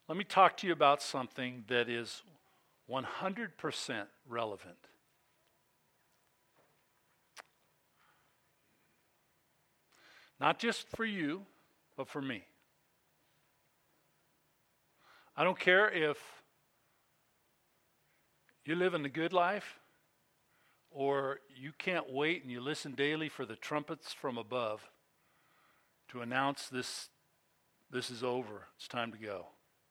Let me talk to you about something that is 100% relevant. Not just for you, but for me. I don't care if you live in the good life or you can't wait and you listen daily for the trumpets from above to announce this is over, it's time to go.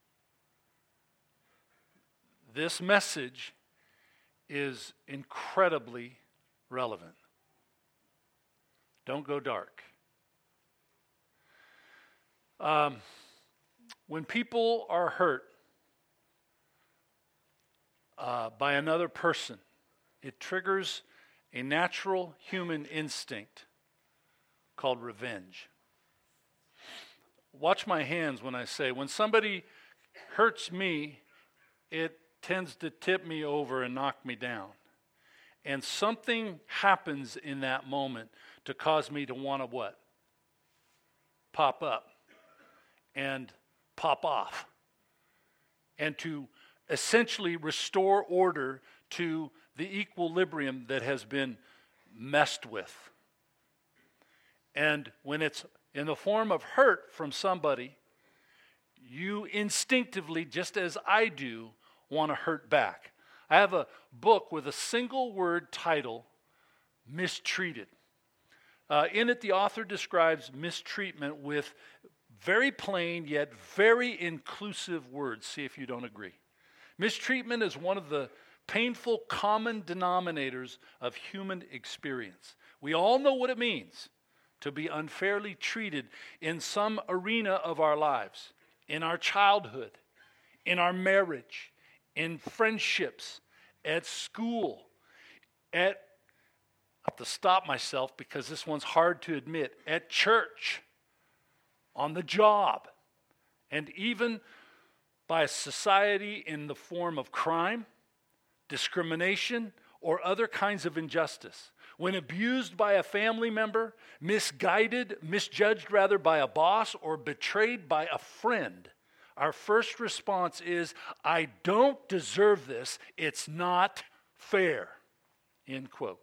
This message is incredibly relevant. Don't go dark. When people are hurt by another person, it triggers a natural human instinct called revenge. Watch my hands when I say, when somebody hurts me, it tends to tip me over and knock me down. And something happens in that moment to cause me to want to what? Pop up and pop off. And to essentially restore order to the equilibrium that has been messed with. And when it's in the form of hurt from somebody, you instinctively, just as I do, want to hurt back. I have a book with a single word title, Mistreated. In it, the author describes mistreatment with very plain yet very inclusive words. See if you don't agree. Mistreatment is one of the painful common denominators of human experience. We all know what it means to be unfairly treated in some arena of our lives, in our childhood, in our marriage, in friendships, at school, I have to stop myself because this one's hard to admit, at church, on the job, and even by society in the form of crime, discrimination, or other kinds of injustice. When abused by a family member, misjudged by a boss, or betrayed by a friend, our first response is, I don't deserve this, it's not fair, end quote.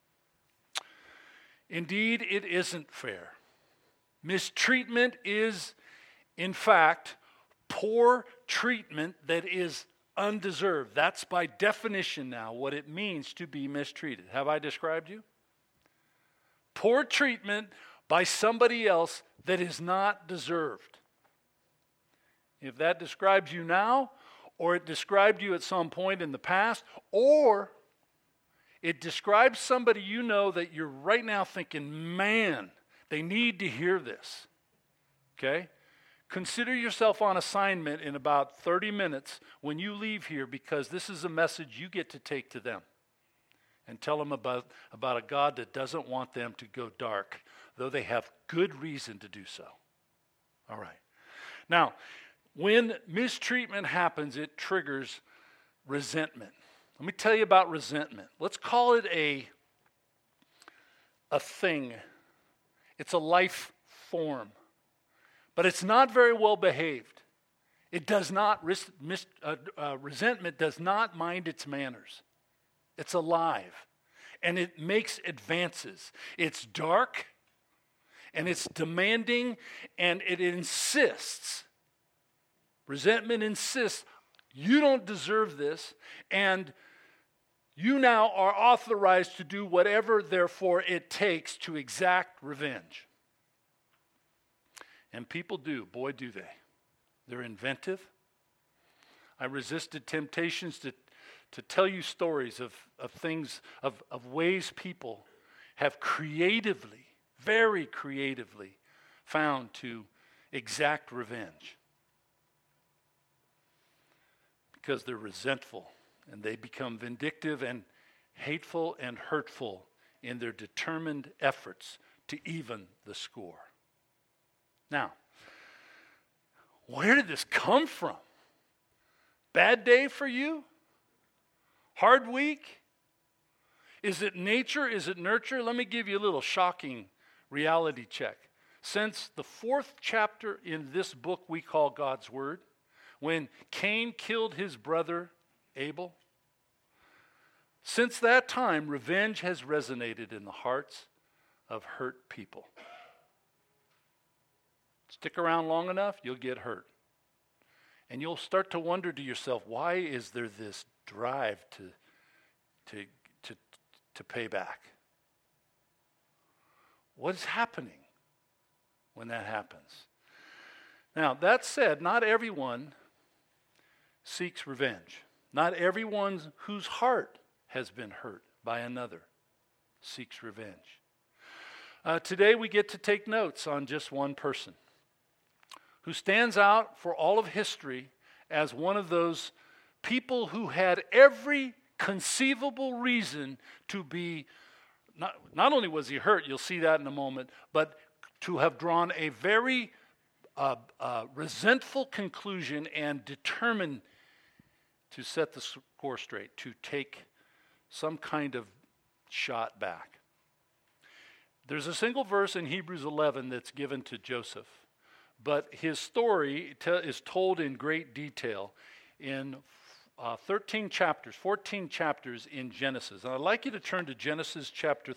Indeed, it isn't fair. Mistreatment is, in fact, poor treatment that is undeserved. That's by definition now what it means to be mistreated. Have I described you? Poor treatment by somebody else that is not deserved. If that describes you now, or it described you at some point in the past, or it describes somebody you know that you're right now thinking, man, they need to hear this. Okay? Consider yourself on assignment in about 30 minutes when you leave here, because this is a message you get to take to them and tell them about a God that doesn't want them to go dark, though they have good reason to do so. All right. Now, when mistreatment happens, it triggers resentment. Let me tell you about resentment. Let's call it a thing. It's a life form. But it's not very well behaved. It does not, resentment does not mind its manners. It's alive. And it makes advances. It's dark, and it's demanding, and it insists. Resentment insists, you don't deserve this, and you now are authorized to do whatever, therefore, it takes to exact revenge. And people do, boy, do they. They're inventive. I resisted temptations to tell you stories of things, of ways people have creatively, very creatively, found to exact revenge. Because they're resentful, and they become vindictive and hateful and hurtful in their determined efforts to even the score. Now, where did this come from? Bad day for you? Hard week? Is it nature? Is it nurture? Let me give you a little shocking reality check. Since the 4th chapter in this book we call God's Word, when Cain killed his brother Abel? Since that time, revenge has resonated in the hearts of hurt people. Stick around long enough, you'll get hurt. And you'll start to wonder to yourself, why is there this drive to pay back? What is happening when that happens? Now, that said, not everyone seeks revenge. Not everyone whose heart has been hurt by another seeks revenge. Today we get to take notes on just one person who stands out for all of history as one of those people who had every conceivable reason to be, not only was he hurt, you'll see that in a moment, but to have drawn a very resentful conclusion and determined to set the score straight, to take some kind of shot back. There's a single verse in Hebrews 11 that's given to Joseph, but his story is told in great detail in 14 chapters in Genesis. And I'd like you to turn to Genesis chapter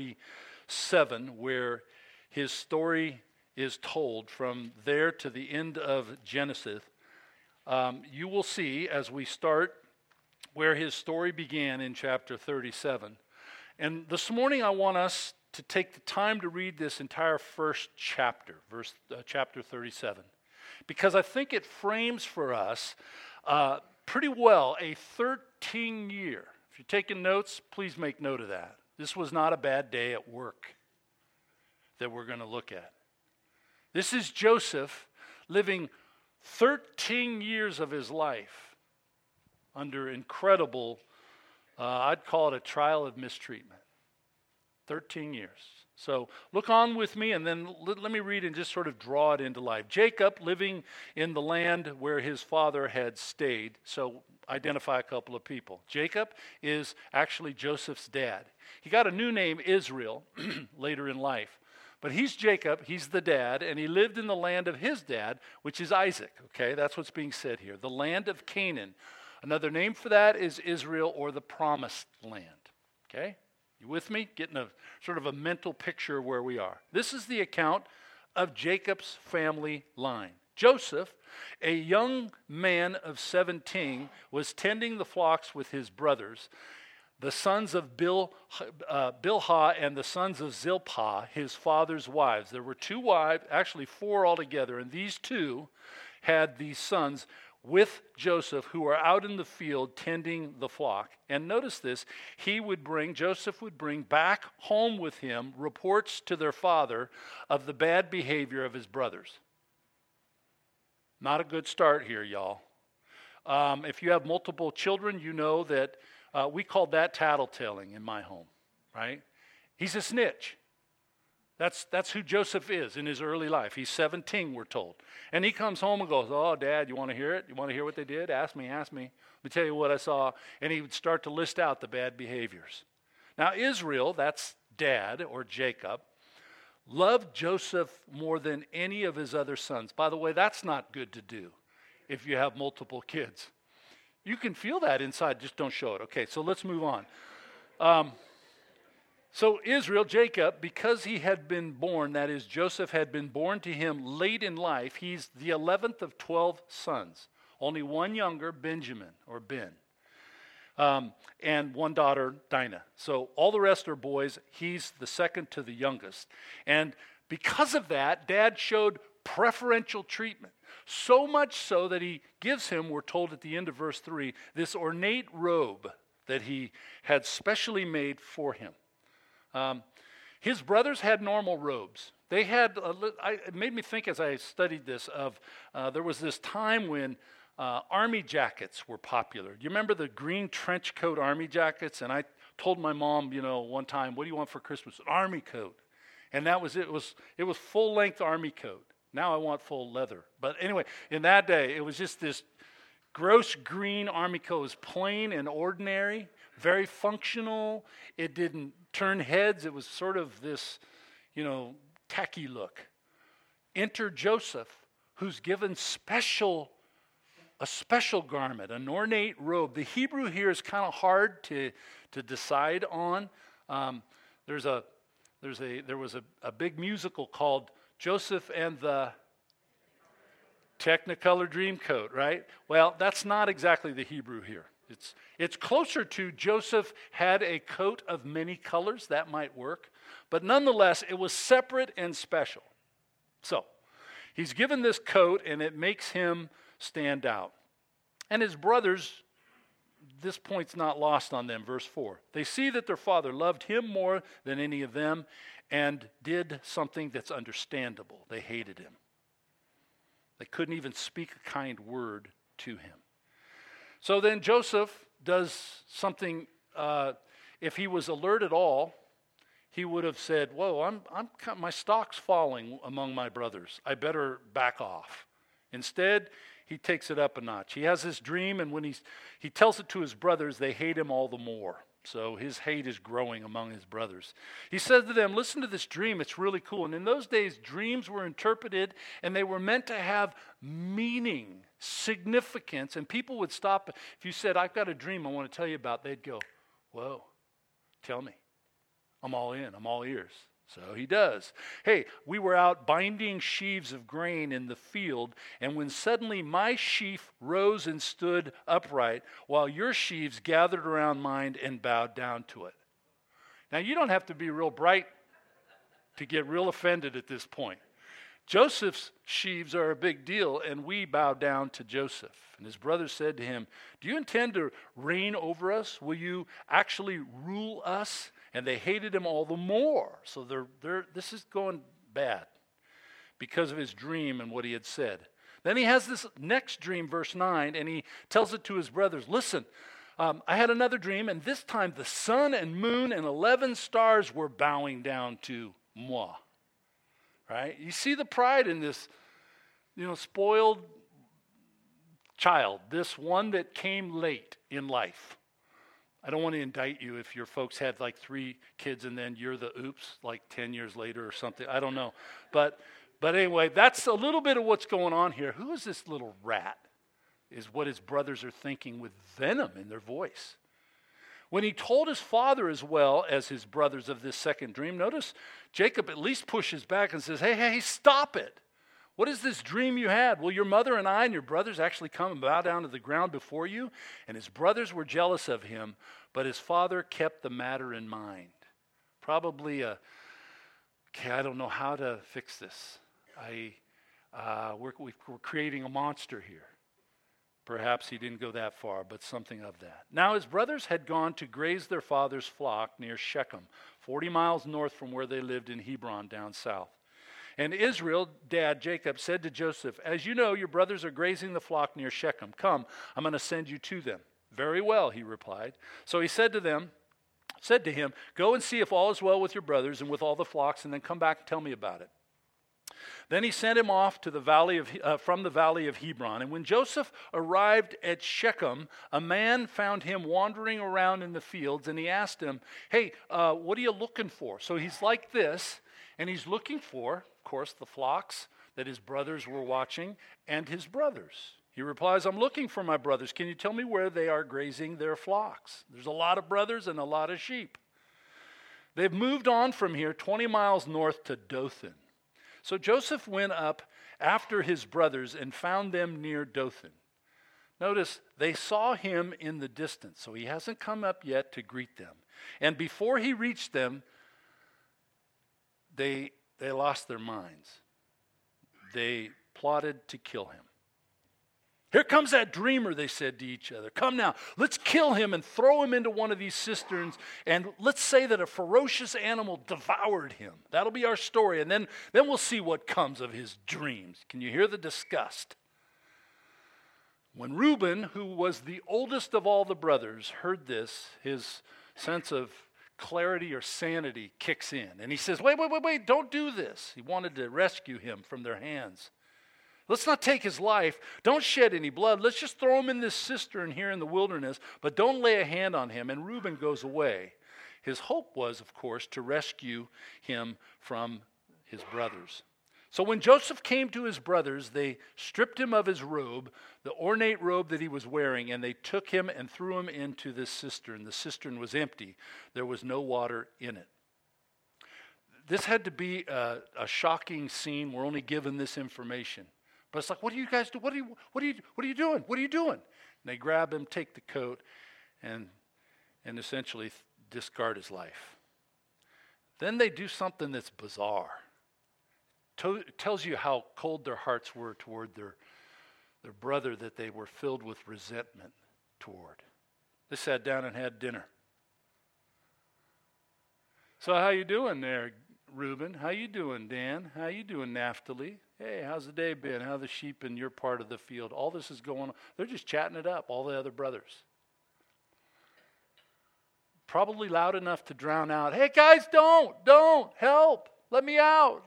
37, where his story is told from there to the end of Genesis. You will see as we start where his story began in chapter 37. And this morning I want us to take the time to read this entire first chapter, chapter 37, because I think it frames for us pretty well a 13-year. If you're taking notes, please make note of that. This was not a bad day at work that we're going to look at. This is Joseph living 13 years of his life under incredible, I'd call it a trial of mistreatment. 13 years. So look on with me, and then let me read and just sort of draw it into life. Jacob, living in the land where his father had stayed. So identify a couple of people. Jacob is actually Joseph's dad. He got a new name, Israel, later in life. But he's Jacob, he's the dad, and he lived in the land of his dad, which is Isaac. Okay, that's what's being said here. The land of Canaan. Another name for that is Israel, or the promised land. Okay? You with me? Getting a sort of a mental picture of where we are. This is the account of Jacob's family line. Joseph, a young man of 17, was tending the flocks with his brothers, the sons of Bilhah and the sons of Zilpah, his father's wives. There were two wives, actually four altogether, and these two had these sons with Joseph, who are out in the field tending the flock. And notice this, Joseph would bring back home with him reports to their father of the bad behavior of his brothers. Not a good start here, y'all. If you have multiple children, you know that we called that tattletaling in my home, right? He's a snitch. That's who Joseph is in his early life. He's 17, we're told. And he comes home and goes, "Oh, Dad, you want to hear it? You want to hear what they did? Ask me. Let me tell you what I saw." And he would start to list out the bad behaviors. Now, Israel, that's Dad or Jacob, loved Joseph more than any of his other sons. By the way, that's not good to do if you have multiple kids. You can feel that inside, just don't show it. Okay, so let's move on. So Israel, Jacob, because he had been born, that is, Joseph had been born to him late in life, he's the 11th of 12 sons. Only one younger, Benjamin, or Ben, and one daughter, Dinah. So all the rest are boys. He's the second to the youngest. And because of that, Dad showed preferential treatment. So much so that he gives him, we're told at the end of verse 3, this ornate robe that he had specially made for him. His brothers had normal robes. They had, it made me think as I studied this of, there was this time when army jackets were popular. Do you remember the green trench coat army jackets? And I told my mom, one time, "What do you want for Christmas?" An army coat. And that was it. It was full-length army coat. Now I want full leather. But anyway, in that day, it was just this gross green army coat. It was plain and ordinary, very functional. It didn't turn heads. It was sort of this, tacky look. Enter Joseph, who's given special a special garment, an ornate robe. The Hebrew here is kind of hard to decide on. There was a big musical called Joseph and the Technicolor Dreamcoat, right? Well, that's not exactly the Hebrew here. It's closer to Joseph had a coat of many colors. That might work. But nonetheless, it was separate and special. So, he's given this coat, and it makes him stand out. And his brothers, this point's not lost on them, verse 4. They see that their father loved him more than any of them and did something that's understandable. They hated him. They couldn't even speak a kind word to him. So then Joseph does something, if he was alert at all, he would have said, whoa, my stock's falling among my brothers. I better back off. Instead, he takes it up a notch. He has this dream, and when he tells it to his brothers, they hate him all the more. So his hate is growing among his brothers. He says to them, listen to this dream. It's really cool. And in those days, dreams were interpreted, and they were meant to have meaning, significance. And people would stop. If you said, I've got a dream I want to tell you about, they'd go, whoa, tell me. I'm all in. I'm all ears. So he does. Hey, we were out binding sheaves of grain in the field, and when suddenly my sheaf rose and stood upright, while your sheaves gathered around mine and bowed down to it. Now, you don't have to be real bright to get real offended at this point. Joseph's sheaves are a big deal, and we bow down to Joseph. And his brothers said to him, do you intend to reign over us? Will you actually rule us? And they hated him all the more. So this is going bad because of his dream and what he had said. Then he has this next dream, verse 9, and he tells it to his brothers. Listen, I had another dream, and this time the sun and moon and 11 stars were bowing down to moi. Right? You see the pride in this, spoiled child, this one that came late in life. I don't want to indict you if your folks had like 3 kids and then you're the oops like 10 years later or something. I don't know. But anyway, that's a little bit of what's going on here. Who is this little rat? Is what his brothers are thinking with venom in their voice. When he told his father as well as his brothers of this second dream, notice Jacob at least pushes back and says, hey, stop it. What is this dream you had? Will your mother and I and your brothers actually come and bow down to the ground before you? And his brothers were jealous of him, but his father kept the matter in mind. Probably I don't know how to fix this. We're creating a monster here. Perhaps he didn't go that far, but something of that. Now his brothers had gone to graze their father's flock near Shechem, 40 miles north from where they lived in Hebron down south. And Israel, dad, Jacob, said to Joseph, as you know, your brothers are grazing the flock near Shechem. Come, I'm going to send you to them. Very well, he replied. So he said to him, go and see if all is well with your brothers and with all the flocks, and then come back and tell me about it. Then he sent him off to the valley from the valley of Hebron. And when Joseph arrived at Shechem, a man found him wandering around in the fields, and he asked him, hey, what are you looking for? So he's like this, and he's looking for, of course, the flocks that his brothers were watching and his brothers. He replies, I'm looking for my brothers. Can you tell me where they are grazing their flocks? There's a lot of brothers and a lot of sheep. They've moved on from here 20 miles north to Dothan. So Joseph went up after his brothers and found them near Dothan. Notice, they saw him in the distance, so he hasn't come up yet to greet them. And before he reached them, they lost their minds. They plotted to kill him. Here comes that dreamer, they said to each other. Come now, let's kill him and throw him into one of these cisterns, and let's say that a ferocious animal devoured him. That'll be our story, and then we'll see what comes of his dreams. Can you hear the disgust? When Reuben, who was the oldest of all the brothers, heard this, his sense of clarity or sanity kicks in. And he says, wait, don't do this. He wanted to rescue him from their hands. Let's not take his life. Don't shed any blood. Let's just throw him in this cistern here in the wilderness, but don't lay a hand on him. And Reuben goes away. His hope was, of course, to rescue him from his brothers. So when Joseph came to his brothers, they stripped him of his robe, the ornate robe that he was wearing, and they took him and threw him into this cistern. The cistern was empty. There was no water in it. This had to be a shocking scene. We're only given this information. But it's like, what do you guys do? What are you doing? What are you doing? And they grab him, take the coat, and essentially discard his life. Then they do something that's bizarre. Tells you how cold their hearts were toward their brother, that they were filled with resentment toward. They sat down and had dinner. So how you doing there, Reuben? How you doing, Dan? How you doing, Naphtali? Hey, how's the day been? How are the sheep in your part of the field? All this is going on. They're just chatting it up, all the other brothers. Probably loud enough to drown out, hey guys, don't, help, let me out.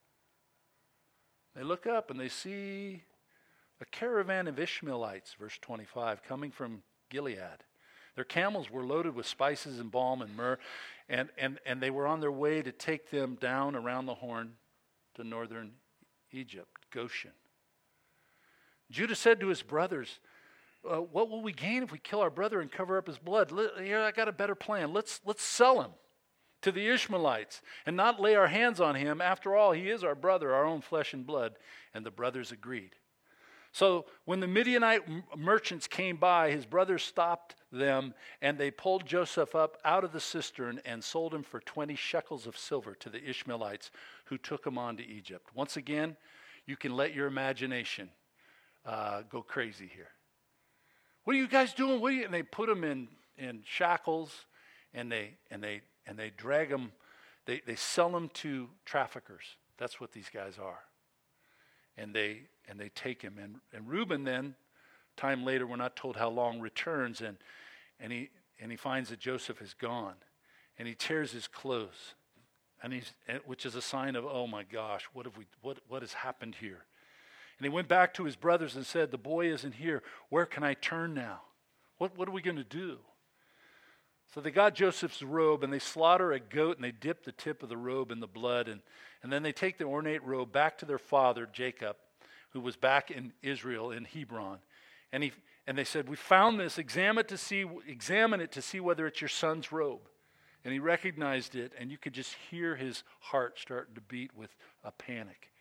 They look up and they see a caravan of Ishmaelites, verse 25, coming from Gilead. Their camels were loaded with spices and balm and myrrh, and they were on their way to take them down around the Horn to northern Egypt, Goshen. Judah said to his brothers, what will we gain if we kill our brother and cover up his blood? Here, I got a better plan. Let's sell him to the Ishmaelites and not lay our hands on him. After all, he is our brother, our own flesh and blood. And the brothers agreed. So when the Midianite merchants came by, his brothers stopped them, and they pulled Joseph up out of the cistern and sold him for 20 shekels of silver to the Ishmaelites, who took him on to Egypt. Once again, you can let your imagination go crazy here. What are you guys doing? And they put him in shackles, and they drag him. They sell him to traffickers. That's what these guys are. And they take him. And Reuben then, time later, we're not told how long, returns and he finds that Joseph is gone, and he tears his clothes, which is a sign of, oh my gosh, what has happened here? And he went back to his brothers and said, the boy isn't here. Where can I turn now? What are we going to do? So they got Joseph's robe, and they slaughter a goat, and they dip the tip of the robe in the blood, and then they take the ornate robe back to their father, Jacob, who was back in Israel, in Hebron. And they said, we found this, examine it to see whether it's your son's robe. And he recognized it, and you could just hear his heart starting to beat with a panic.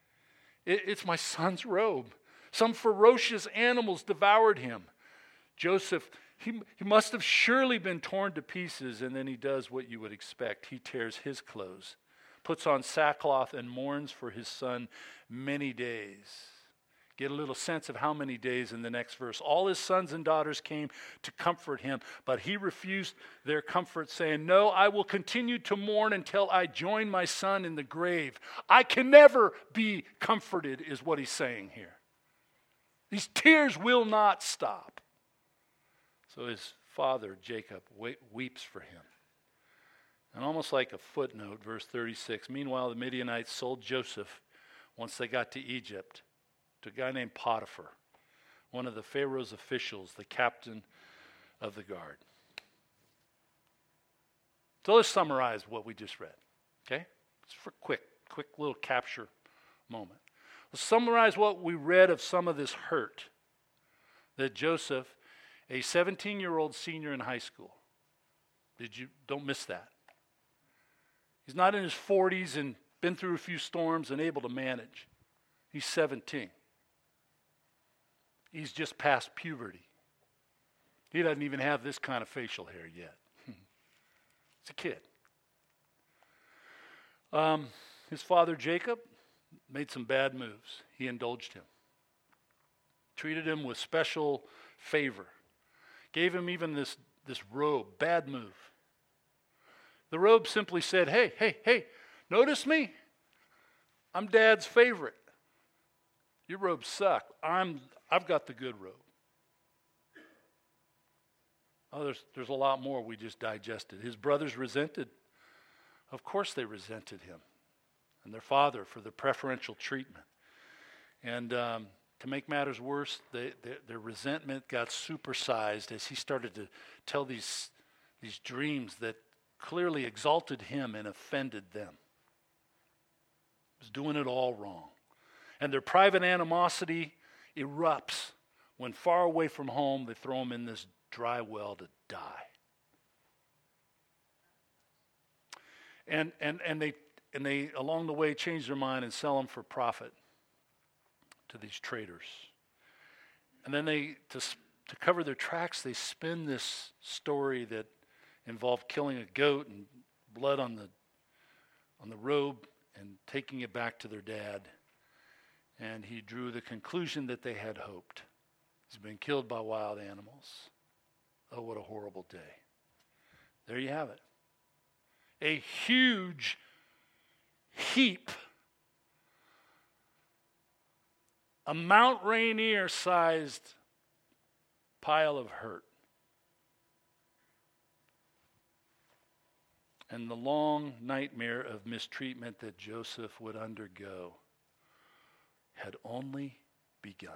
It's my son's robe. Some ferocious animals devoured him. Joseph, he must have surely been torn to pieces, and then he does what you would expect. He tears his clothes, puts on sackcloth, and mourns for his son many days. Get a little sense of how many days in the next verse. All his sons and daughters came to comfort him, but he refused their comfort, saying, no, I will continue to mourn until I join my son in the grave. I can never be comforted, is what he's saying here. These tears will not stop. So his father, Jacob, weeps for him. And almost like a footnote, verse 36, meanwhile the Midianites sold Joseph, once they got to Egypt, to a guy named Potiphar, one of the Pharaoh's officials, the captain of the guard. So let's summarize what we just read, okay? It's for quick little capture moment. Let's summarize what we read of some of this hurt that Joseph, a 17-year-old senior in high school, don't miss that. He's not in his 40s and been through a few storms and able to manage. He's 17. He's just past puberty. He doesn't even have this kind of facial hair yet. He's a kid. His father, Jacob, made some bad moves. He indulged him. Treated him with special favor. Gave him even this robe. Bad move. The robe simply said, hey, notice me? I'm Dad's favorite. Your robes suck. I've got the good robe. Oh, there's a lot more we just digested. His brothers resented. Of course they resented him and their father for the preferential treatment. And to make matters worse, their resentment got supersized as he started to tell these dreams that clearly exalted him and offended them. was doing it all wrong. And their private animosity erupts when far away from home they throw him in this dry well to die. And they along the way change their mind and sell him for profit to these traders. And then to cover their tracks, they spin this story that involved killing a goat and blood on the robe and taking it back to their dad. And he drew the conclusion that they had hoped. He's been killed by wild animals. Oh, what a horrible day. There you have it. A huge heap, a Mount Rainier-sized pile of hurt. And the long nightmare of mistreatment that Joseph would undergo had only begun.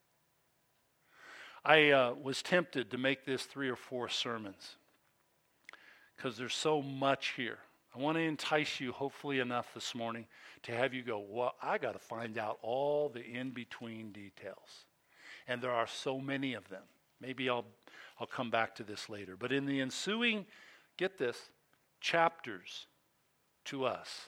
I was tempted to make this 3 or 4 sermons because there's so much here. I want to entice you, hopefully enough this morning, to have you go, well, I got to find out all the in-between details. And there are so many of them. Maybe I'll come back to this later. But in the ensuing, get this, chapters to us.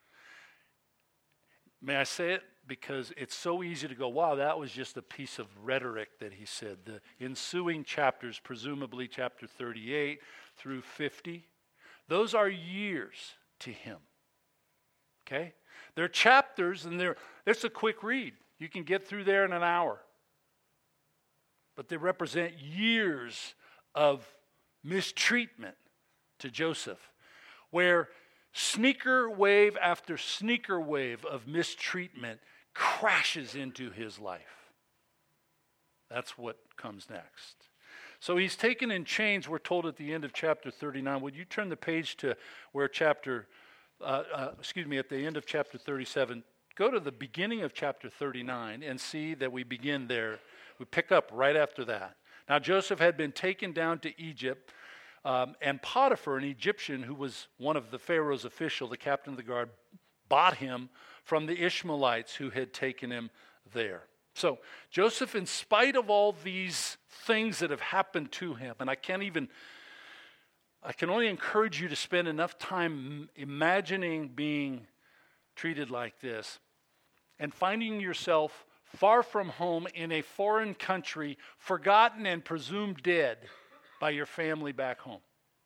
May I say it? Because it's so easy to go, wow, that was just a piece of rhetoric that he said. The ensuing chapters, presumably chapter 38 through 50, those are years to him. Okay? They're chapters, and it's a quick read. You can get through there in an hour. But they represent years of mistreatment to Joseph, where sneaker wave after sneaker wave of mistreatment crashes into his life. That's what comes next. So he's taken in chains, we're told at the end of chapter 39. Would you turn the page to where at the end of chapter 37. Go to the beginning of chapter 39 and see that we begin there. We pick up right after that. Now Joseph had been taken down to Egypt, and Potiphar, an Egyptian who was one of the Pharaoh's officials, the captain of the guard, bought him from the Ishmaelites who had taken him there. So Joseph, in spite of all these things that have happened to him, and I can only encourage you to spend enough time imagining being treated like this and finding yourself far from home in a foreign country, forgotten and presumed dead by your family back home.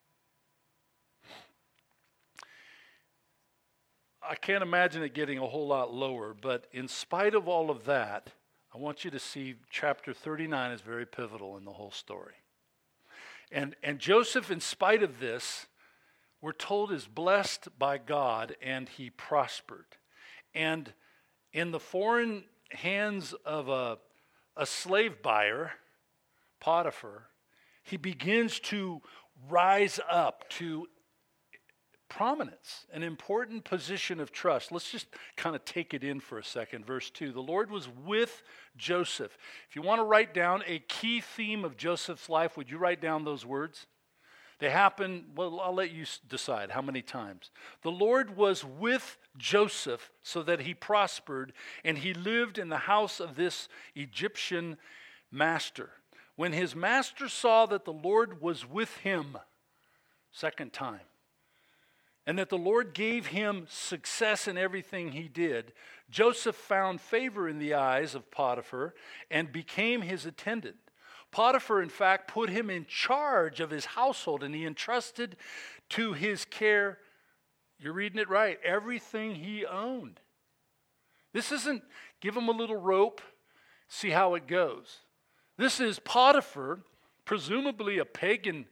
I can't imagine it getting a whole lot lower, but in spite of all of that, I want you to see chapter 39 is very pivotal in the whole story. And Joseph, in spite of this, we're told is blessed by God, and he prospered. And in the foreign hands of a slave buyer, Potiphar, he begins to rise up to prominence, an important position of trust. Let's just kind of take it in for a second. Verse 2, the Lord was with Joseph. If you want to write down a key theme of Joseph's life, would you write down those words? They happen, well, I'll let you decide how many times. The Lord was with Joseph so that he prospered, and he lived in the house of this Egyptian master. When his master saw that the Lord was with him, second time, and that the Lord gave him success in everything he did, Joseph found favor in the eyes of Potiphar and became his attendant. Potiphar, in fact, put him in charge of his household, and he entrusted to his care, you're reading it right, everything he owned. This isn't give him a little rope, see how it goes. This is Potiphar, presumably a pagan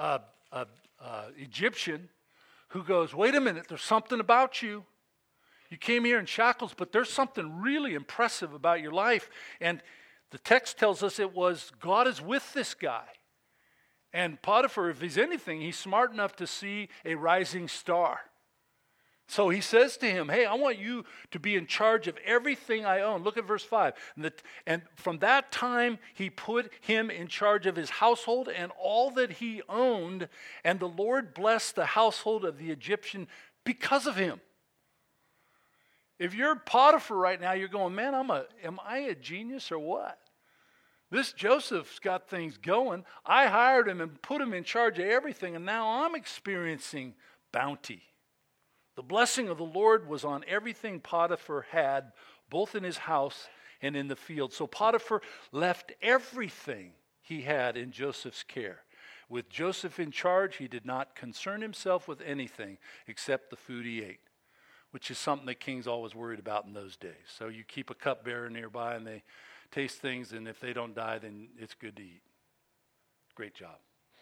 Egyptian, who goes, wait a minute, there's something about you. You came here in shackles, but there's something really impressive about your life. And the text tells us it was, God is with this guy. And Potiphar, if he's anything, he's smart enough to see a rising star. So he says to him, hey, I want you to be in charge of everything I own. Look at verse 5. And from that time, he put him in charge of his household and all that he owned. And the Lord blessed the household of the Egyptian because of him. If you're Potiphar right now, you're going, man, am I a genius or what? This Joseph's got things going. I hired him and put him in charge of everything, and now I'm experiencing bounty. The blessing of the Lord was on everything Potiphar had, both in his house and in the field. So Potiphar left everything he had in Joseph's care. With Joseph in charge, he did not concern himself with anything except the food he ate, which is something the kings always worried about in those days. So you keep a cupbearer nearby and they taste things, and if they don't die, then it's good to eat. Great job.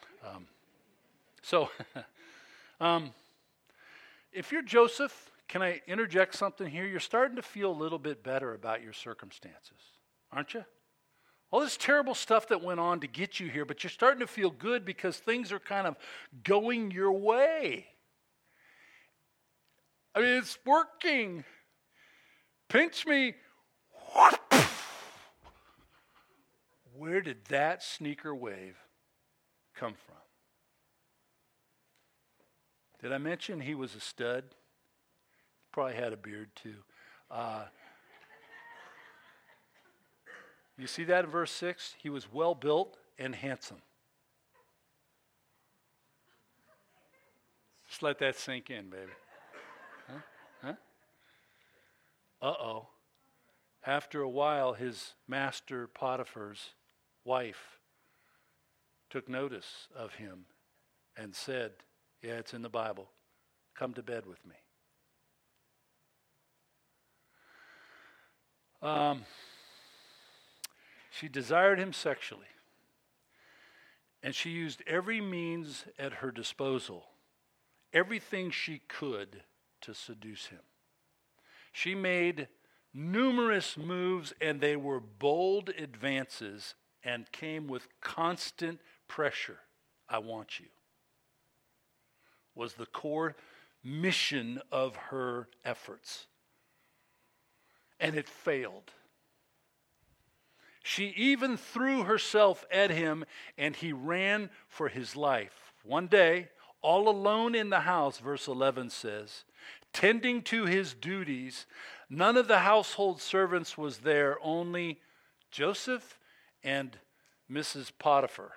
If you're Joseph, can I interject something here? You're starting to feel a little bit better about your circumstances, aren't you? All this terrible stuff that went on to get you here, but you're starting to feel good because things are kind of going your way. I mean, it's working. Pinch me. Where did that sneaker wave come from? Did I mention he was a stud? Probably had a beard too. You see that in verse 6? He was well built and handsome. Just let that sink in, baby. Huh? Uh-oh. After a while, his master Potiphar's wife took notice of him and said, yeah, it's in the Bible, come to bed with me. She desired him sexually, and she used every means at her disposal, everything she could to seduce him. She made numerous moves, and they were bold advances and came with constant pressure. I want you. Was the core mission of her efforts. And it failed. She even threw herself at him, and he ran for his life. One day, all alone in the house, verse 11 says, tending to his duties, none of the household servants was there, only Joseph and Mrs. Potiphar.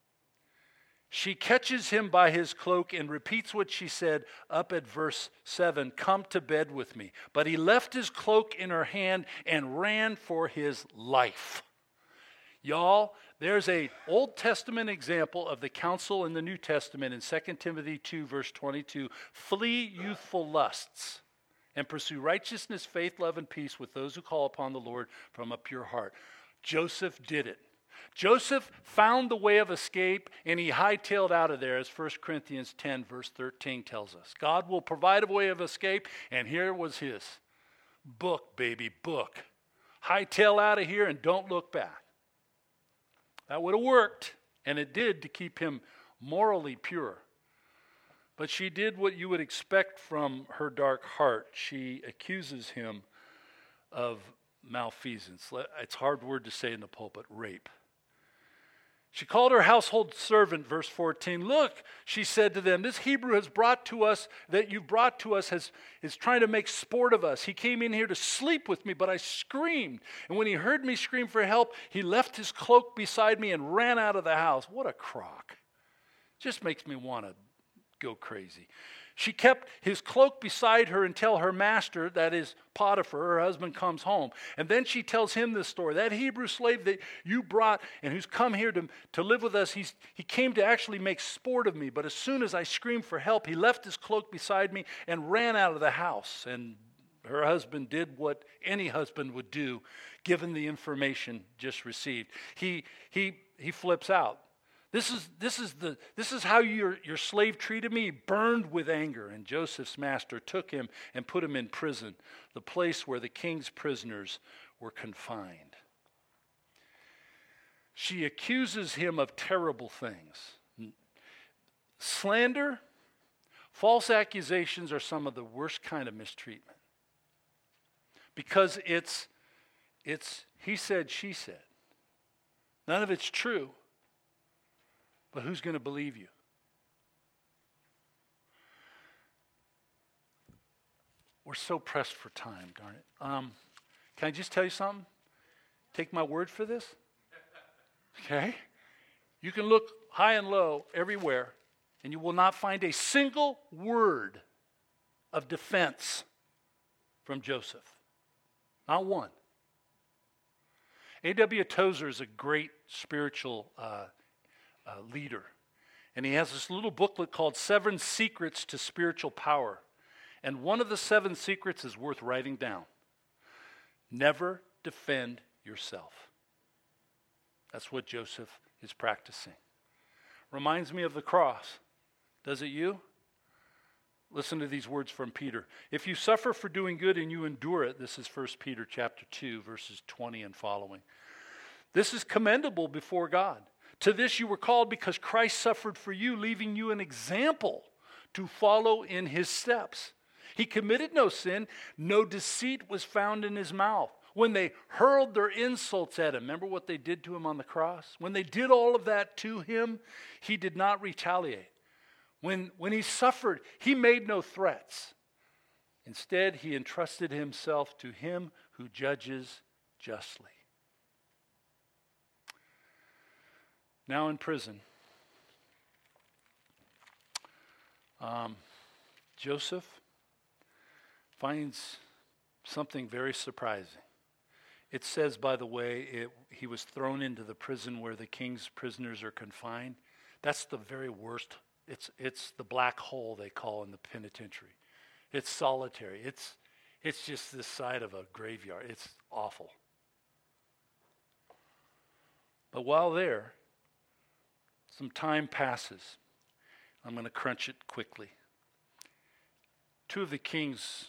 She catches him by his cloak and repeats what she said up at verse 7, come to bed with me. But he left his cloak in her hand and ran for his life. Y'all, there's an Old Testament example of the counsel in the New Testament in 2 Timothy 2, verse 22. Flee youthful lusts and pursue righteousness, faith, love, and peace with those who call upon the Lord from a pure heart. Joseph did it. Joseph found the way of escape, and he hightailed out of there, as 1 Corinthians 10, verse 13 tells us. God will provide a way of escape, and here was his. Book, baby, book. Hightail out of here and don't look back. That would have worked, and it did, to keep him morally pure. But she did what you would expect from her dark heart. She accuses him of malfeasance. It's a hard word to say in the pulpit, rape. She called her household servant, verse 14. Look, she said to them, this Hebrew has brought to us, that you've brought to us, is trying to make sport of us. He came in here to sleep with me, but I screamed. And when he heard me scream for help, he left his cloak beside me and ran out of the house. What a crock. Just makes me want to go crazy. She kept his cloak beside her until her master, that is Potiphar, her husband, comes home. And then she tells him this story. That Hebrew slave that you brought and who's come here to live with us, he came to actually make sport of me. But as soon as I screamed for help, he left his cloak beside me and ran out of the house. And her husband did what any husband would do, given the information just received. He flips out. This is how your slave treated me. He burned with anger. And Joseph's master took him and put him in prison, the place where the king's prisoners were confined. She accuses him of terrible things. Slander, false accusations are some of the worst kind of mistreatment. Because it's he said, she said. None of it's true. But who's going to believe you? We're so pressed for time, darn it. Can I just tell you something? Take my word for this. Okay? You can look high and low everywhere, and you will not find a single word of defense from Joseph. Not one. A.W. Tozer is a great spiritual leader. And he has this little booklet called 7 Secrets to Spiritual Power. And one of the 7 secrets is worth writing down. Never defend yourself. That's what Joseph is practicing. Reminds me of the cross. Does it you? Listen to these words from Peter. If you suffer for doing good and you endure it, this is 1 Peter chapter 2, verses 20 and following. This is commendable before God. To this you were called because Christ suffered for you, leaving you an example to follow in his steps. He committed no sin, no deceit was found in his mouth. When they hurled their insults at him, remember what they did to him on the cross? When they did all of that to him, he did not retaliate. When he suffered, he made no threats. Instead, he entrusted himself to him who judges justly. Now in prison, Joseph finds something very surprising. It says, by the way, he was thrown into the prison where the king's prisoners are confined. That's the very worst. It's the black hole they call in the penitentiary. It's solitary. It's just this side of a graveyard. It's awful. But while there, some time passes. I'm going to crunch it quickly. 2 of the king's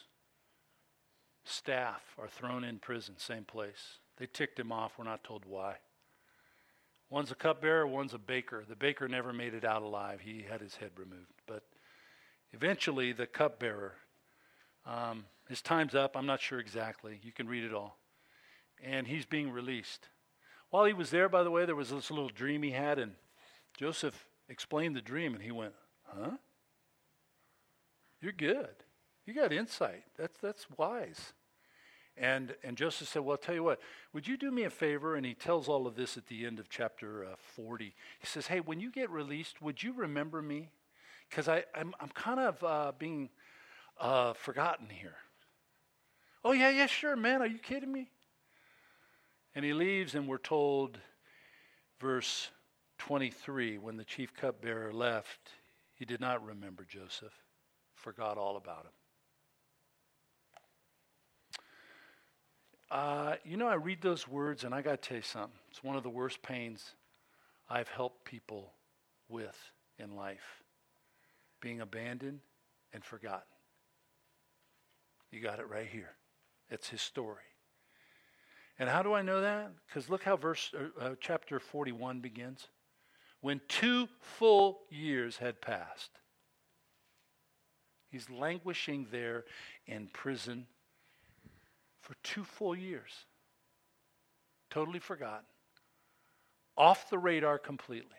staff are thrown in prison, same place. They ticked him off. We're not told why. One's a cupbearer, one's a baker. The baker never made it out alive. He had his head removed. But eventually, the cupbearer, his time's up. I'm not sure exactly. You can read it all. And he's being released. While he was there, by the way, there was this little dream he had, and Joseph explained the dream, and he went, huh? You're good. You got insight. That's wise. And Joseph said, well, I'll tell you what, would you do me a favor? And he tells all of this at the end of chapter 40. He says, hey, when you get released, would you remember me? Because I'm kind of being forgotten here. Oh, yeah, sure, man. Are you kidding me? And he leaves, and we're told, verse 23, when the chief cupbearer left, he did not remember Joseph, forgot all about him. I read those words, and I got to tell you something. It's one of the worst pains I've helped people with in life. Being abandoned and forgotten. You got it right here. It's his story. And how do I know that? Because look how chapter 41 begins. When 2 full years had passed. He's languishing there in prison for 2 full years. Totally forgotten. Off the radar completely.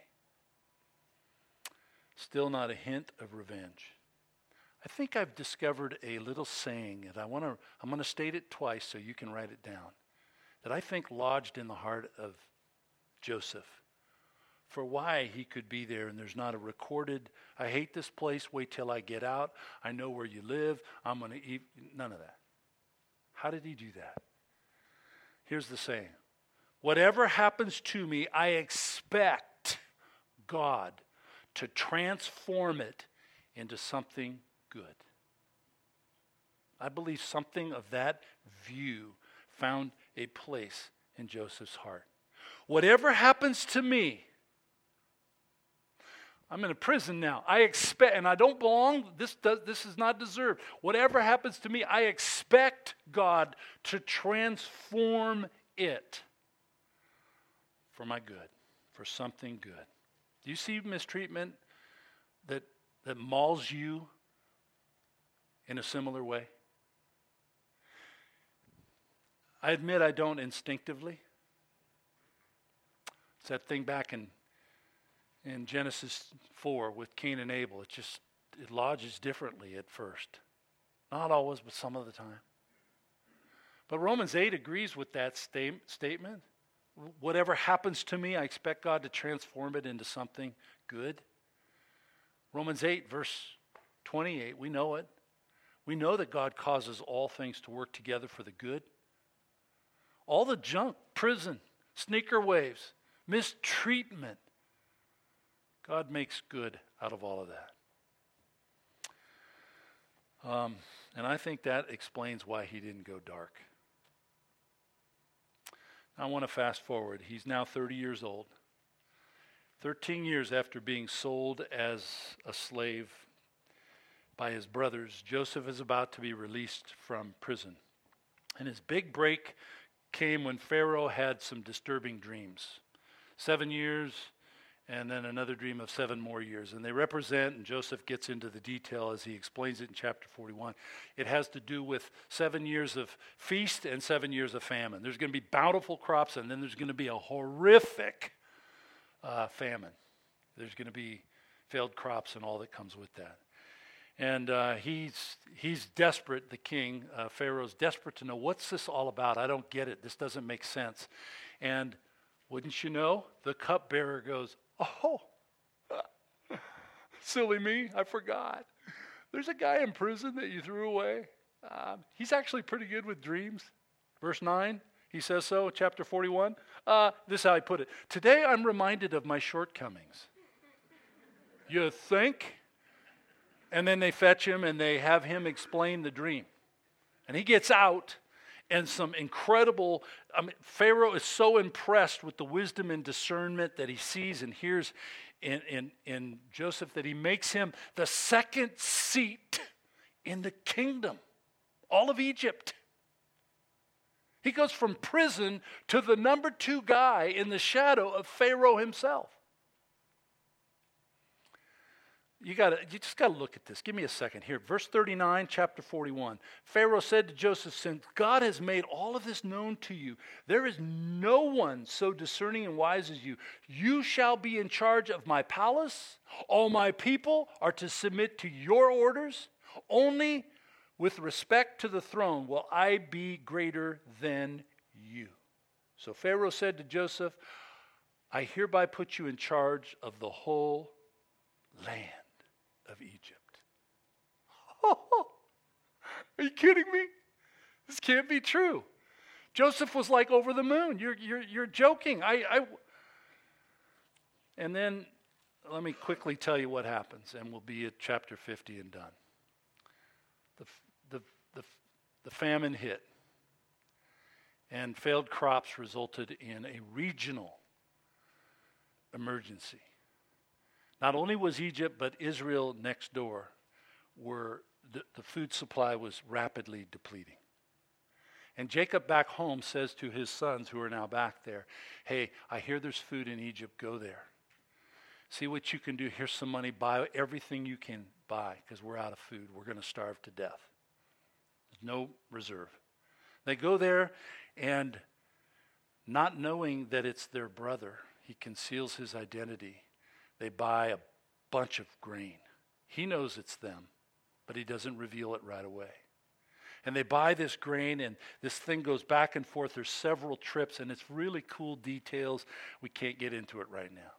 Still not a hint of revenge. I think I've discovered a little saying, and I'm going to state it twice so you can write it down, that I think lodged in the heart of Joseph for why he could be there, and there's not a recorded, I hate this place, wait till I get out, I know where you live, I'm going to eat, none of that. How did he do that? Here's the saying. Whatever happens to me, I expect God to transform it into something good. I believe something of that view found a place in Joseph's heart. Whatever happens to me, I'm in a prison now. I expect, and I don't belong, this is not deserved. Whatever happens to me, I expect God to transform it for my good, for something good. Do you see mistreatment that mauls you in a similar way? I admit I don't instinctively. It's that thing back in Genesis 4 with Cain and Abel. It lodges differently at first. Not always, but some of the time. But Romans 8 agrees with that statement. Whatever happens to me, I expect God to transform it into something good. Romans 8, verse 28, we know it. We know that God causes all things to work together for the good. All the junk, prison, sneaker waves, mistreatment, God makes good out of all of that. And I think that explains why he didn't go dark. I want to fast forward. He's now 30 years old. 13 years after being sold as a slave by his brothers, Joseph is about to be released from prison. And his big break came when Pharaoh had some disturbing dreams. 7 years, and then another dream of 7 more years. And they represent, and Joseph gets into the detail as he explains it in chapter 41, it has to do with 7 years of feast and 7 years of famine. There's going to be bountiful crops, and then there's going to be a horrific famine. There's going to be failed crops and all that comes with that. And he's desperate, the king, Pharaoh's desperate to know, what's this all about? I don't get it. This doesn't make sense. And wouldn't you know, the cupbearer goes, oh, silly me, I forgot. There's a guy in prison that you threw away. He's actually pretty good with dreams. Verse 9, he says so, chapter 41. This is how I put it. Today I'm reminded of my shortcomings. You think? And then they fetch him and they have him explain the dream. And he gets out, and some incredible, Pharaoh is so impressed with the wisdom and discernment that he sees and hears in Joseph that he makes him the second seat in the kingdom, all of Egypt. He goes from prison to the number 2 guy in the shadow of Pharaoh himself. You just got to look at this. Give me a second here. Verse 39, chapter 41. Pharaoh said to Joseph, since God has made all of this known to you, there is no one so discerning and wise as you. You shall be in charge of my palace. All my people are to submit to your orders. Only with respect to the throne will I be greater than you. So Pharaoh said to Joseph, I hereby put you in charge of the whole land of Egypt. Oh, are you kidding me? This can't be true. Joseph was like over the moon. You're joking. And then let me quickly tell you what happens, and we'll be at chapter 50 and done. The famine hit, and failed crops resulted in a regional emergency. Not only was Egypt, but Israel next door, the food supply was rapidly depleting. And Jacob back home says to his sons who are now back there, hey, I hear there's food in Egypt, go there. See what you can do. Here's some money, buy everything you can buy because we're out of food. We're going to starve to death. There's no reserve. They go there, and not knowing that it's their brother, he conceals his identity. They buy a bunch of grain. He knows it's them, but he doesn't reveal it right away. And they buy this grain, and this thing goes back and forth. There's several trips, and it's really cool details. We can't get into it right now.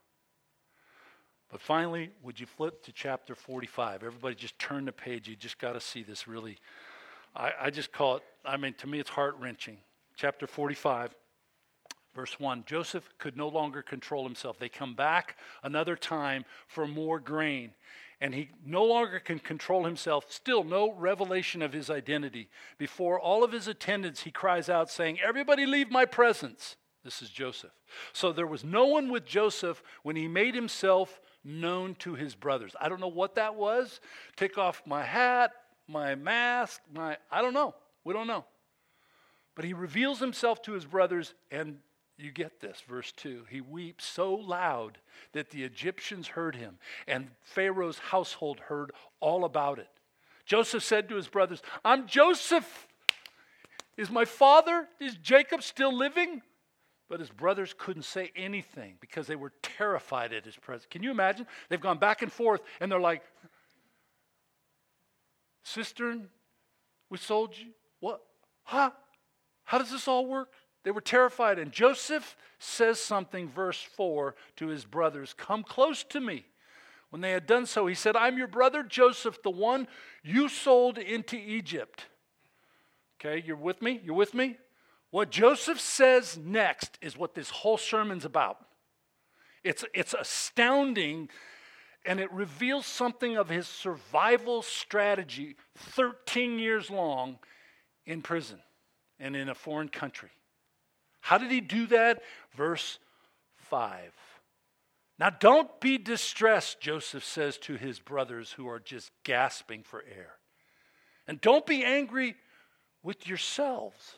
But finally, would you flip to chapter 45? Everybody just turn the page. You just got to see this really. I just call it, to me it's heart-wrenching. Chapter 45. Verse 1, Joseph could no longer control himself. They come back another time for more grain. And he no longer can control himself. Still no revelation of his identity. Before all of his attendants, he cries out saying, everybody leave my presence. This is Joseph. So there was no one with Joseph when he made himself known to his brothers. I don't know what that was. Take off my hat, my mask, I don't know. We don't know. But he reveals himself to his brothers, and you get this, verse 2. He weeps so loud that the Egyptians heard him, and Pharaoh's household heard all about it. Joseph said to his brothers, I'm Joseph. Is my father, is Jacob still living? But his brothers couldn't say anything because they were terrified at his presence. Can you imagine? They've gone back and forth, and they're like, cistern, We sold you? What? Huh? How does this all work? They were terrified. And Joseph says something, verse 4, to his brothers, come close to me. When they had done so, he said, I'm your brother Joseph, the one you sold into Egypt. Okay, you're with me? You're with me? What Joseph says next is what this whole sermon's about. It's astounding, and it reveals something of his survival strategy 13 years long in prison and in a foreign country. How did he do that? Verse 5. Now don't be distressed, Joseph says to his brothers who are just gasping for air. And don't be angry with yourselves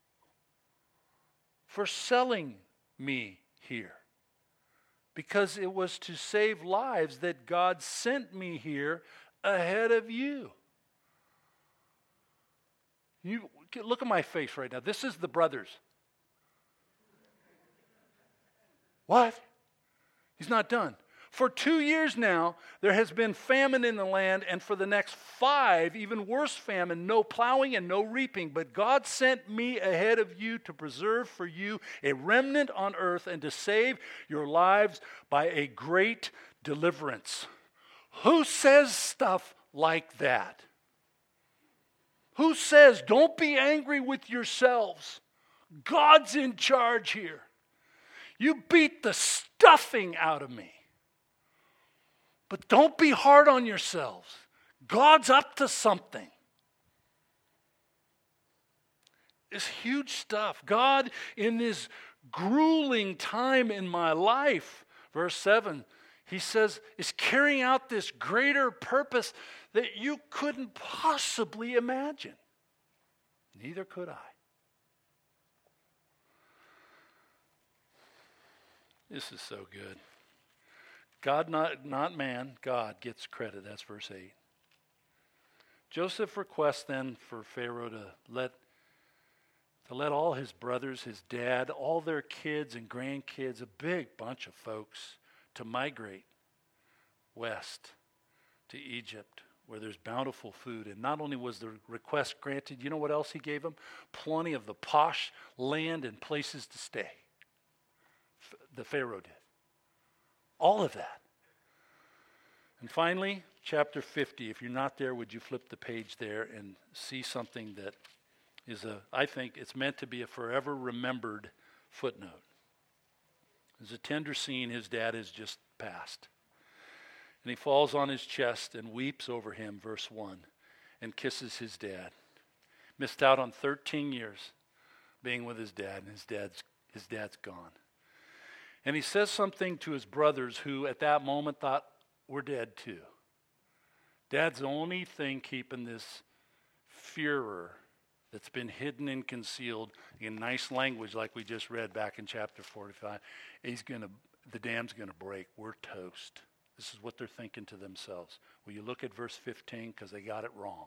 for selling me here. Because it was to save lives that God sent me here ahead of you. You look at my face right now. This is the brothers. What? He's not done. For 2 years now, there has been famine in the land, and for the next 5, even worse famine, no plowing and no reaping. But God sent me ahead of you to preserve for you a remnant on earth and to save your lives by a great deliverance. Who says stuff like that? Who says, don't be angry with yourselves? God's in charge here. You beat the stuffing out of me. But don't be hard on yourselves. God's up to something. It's huge stuff. God, in this grueling time in my life, verse 7, he says, is carrying out this greater purpose that you couldn't possibly imagine. Neither could I. This is so good. God, not man, God gets credit. That's verse 8. Joseph requests then for Pharaoh to let all his brothers, his dad, all their kids and grandkids, a big bunch of folks, to migrate west to Egypt, where there's bountiful food. And not only was the request granted, you know what else he gave them? Plenty of the posh land and places to stay. The Pharaoh did. All of that. And finally, chapter 50. If you're not there, would you flip the page there and see something that is I think it's meant to be a forever remembered footnote. There's a tender scene. His dad has just passed. And he falls on his chest and weeps over him, verse 1, and kisses his dad. Missed out on 13 years being with his dad, and his dad's gone. And he says something to his brothers who at that moment thought, we're dead too. Dad's the only thing keeping this furor that's been hidden and concealed in nice language like we just read back in chapter 45. The dam's going to break. We're toast. This is what they're thinking to themselves. Will you look at verse 15? Because they got it wrong.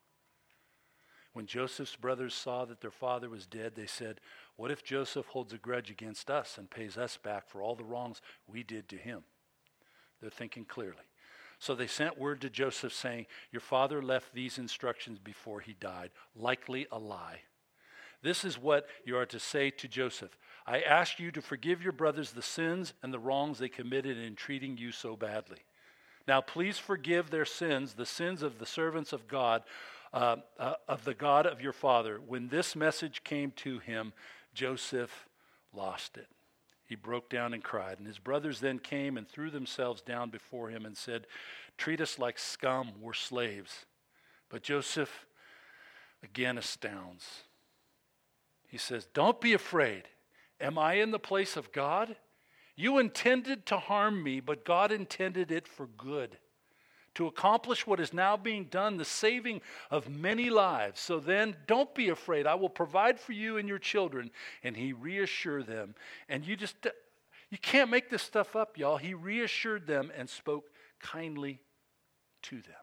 When Joseph's brothers saw that their father was dead, they said, what if Joseph holds a grudge against us and pays us back for all the wrongs we did to him? They're thinking clearly. So they sent word to Joseph saying, your father left these instructions before he died, likely a lie. This is what you are to say to Joseph. I ask you to forgive your brothers the sins and the wrongs they committed in treating you so badly. Now please forgive their sins, the sins of the servants of God, of the God of your father. When this message came to him, Joseph lost it. He broke down and cried. And his brothers then came and threw themselves down before him and said, treat us like scum, we're slaves. But Joseph again astounds. He says, don't be afraid. Am I in the place of God? You intended to harm me, but God intended it for good, to accomplish what is now being done, the saving of many lives. So then, don't be afraid. I will provide for you and your children. And he reassured them. And you can't make this stuff up, y'all. He reassured them and spoke kindly to them.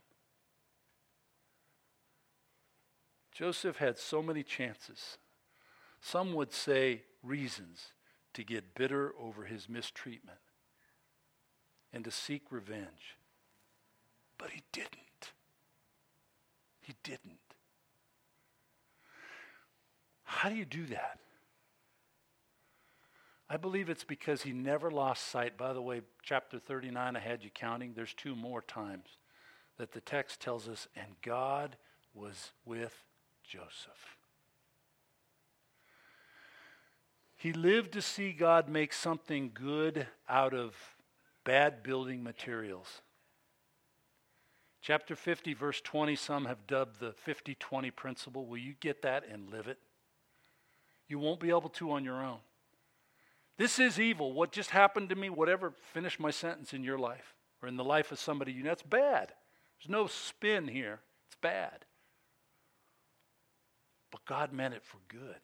Joseph had so many chances. Some would say reasons to get bitter over his mistreatment and to seek revenge. But he didn't. He didn't. How do you do that? I believe it's because he never lost sight. By the way, chapter 39, I had you counting. There's 2 more times that the text tells us, and God was with Joseph. He lived to see God make something good out of bad building materials. Chapter 50, verse 20, some have dubbed the 50-20 principle. Will you get that and live it? You won't be able to on your own. This is evil. What just happened to me, whatever, finish my sentence in your life or in the life of somebody you know, that's bad. There's no spin here. It's bad. But God meant it for good.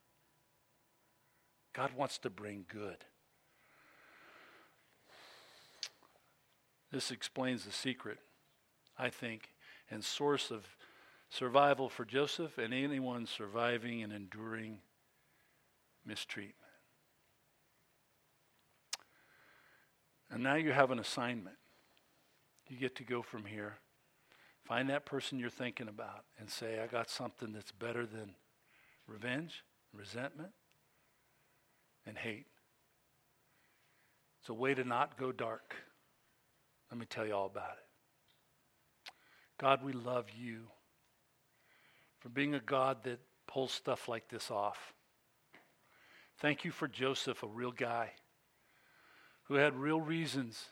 God wants to bring good. This explains the secret, I think, and source of survival for Joseph and anyone surviving and enduring mistreatment. And now you have an assignment. You get to go from here, find that person you're thinking about, and say, I got something that's better than revenge, resentment, and hate. It's a way to not go dark. Let me tell you all about it. God, we love you for being a God that pulls stuff like this off. Thank you for Joseph, a real guy who had real reasons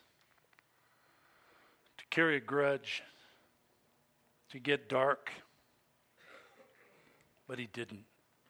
to carry a grudge, to get dark, but he didn't.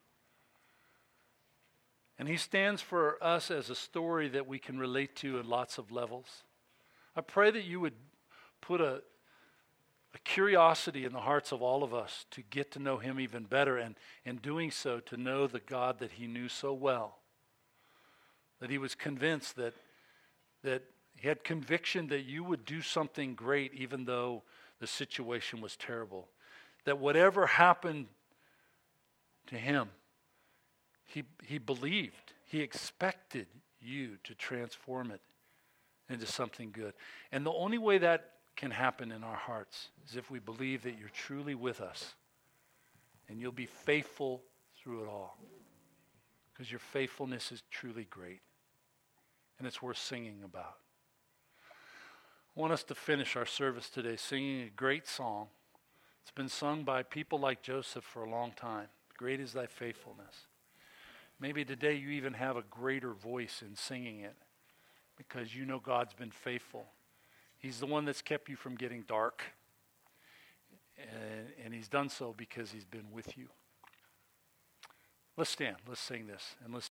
And he stands for us as a story that we can relate to at lots of levels. I pray that you would put a curiosity in the hearts of all of us to get to know him even better, and in doing so, to know the God that he knew so well, that he was convinced that he had conviction that you would do something great even though the situation was terrible. That whatever happened to him, he believed, he expected you to transform it into something good. And the only way that can happen in our hearts is if we believe that you're truly with us and you'll be faithful through it all. Because your faithfulness is truly great. And it's worth singing about. I want us to finish our service today singing a great song. It's been sung by people like Joseph for a long time. Great is thy faithfulness. Maybe today you even have a greater voice in singing it because you know God's been faithful. He's the one that's kept you from getting dark. And he's done so because he's been with you. Let's stand. Let's sing this. And let's